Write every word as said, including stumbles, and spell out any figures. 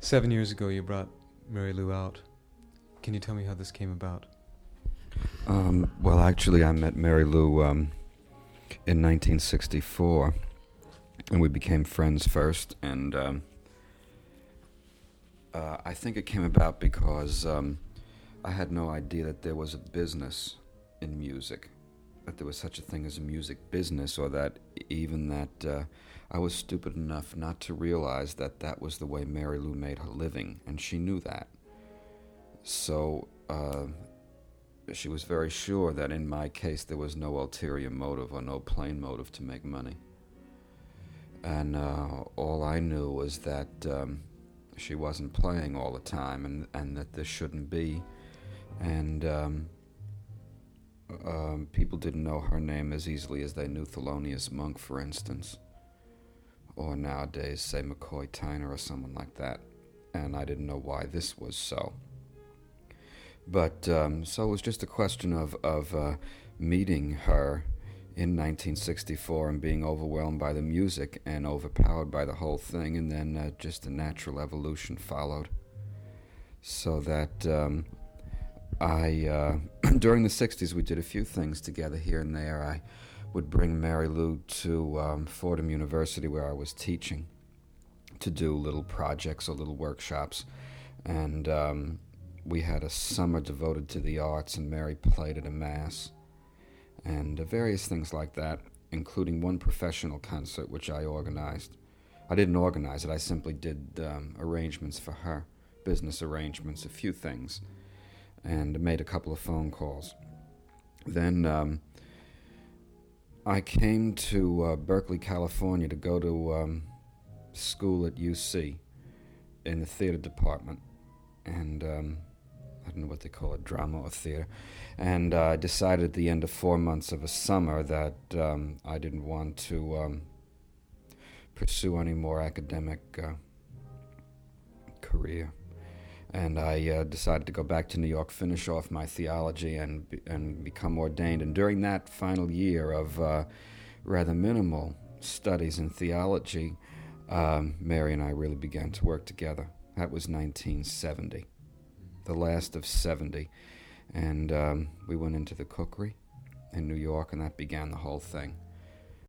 Seven years ago, you brought Mary Lou out. Can you tell me how this came about? Um, well, actually, I met Mary Lou um, in nineteen sixty-four, and we became friends first. And um, uh, I think it came about because um, I had no idea that there was a business in music, that there was such a thing as a music business, or that even that uh, I was stupid enough not to realize that that was the way Mary Lou made her living, and she knew that. So uh, she was very sure that in my case there was no ulterior motive or no plain motive to make money. And uh, all I knew was that um, she wasn't playing all the time, and, and that this shouldn't be. And um, um, people didn't know her name as easily as they knew Thelonious Monk, for instance. Or nowadays, say, McCoy Tyner or someone like that. And I didn't know why this was so. But, um, so it was just a question of, of uh, meeting her in nineteen sixty-four and being overwhelmed by the music and overpowered by the whole thing, and then uh, just a natural evolution followed. So that um, I, uh, during the sixties, we did a few things together here and there. I would bring Mary Lou to um, Fordham University, where I was teaching, to do little projects or little workshops. And um, we had a summer devoted to the arts, and Mary played at a mass, and uh, various things like that, including one professional concert which I organized. I didn't organize it, I simply did um, arrangements for her, business arrangements, a few things, and made a couple of phone calls. Then um, I came to uh, Berkeley, California to go to um, school at U C in the theater department, and um, I don't know what they call it, drama or theater. And uh, I decided at the end of four months of a summer that um, I didn't want to um, pursue any more academic uh, career. And I uh, decided to go back to New York, finish off my theology, and be, and become ordained. And during that final year of uh, rather minimal studies in theology, um, Mary and I really began to work together. That was nineteen seventy, the last of seventy. And um, we went into the Cookery in New York, and that began the whole thing.